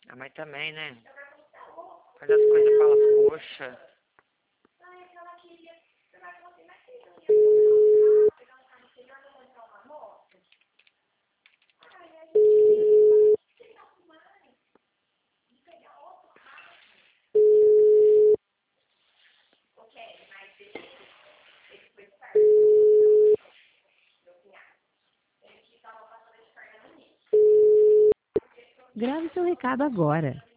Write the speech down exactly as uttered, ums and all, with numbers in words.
A mãe também, né? Faz as coisas pelas coxas. Grave seu recado agora.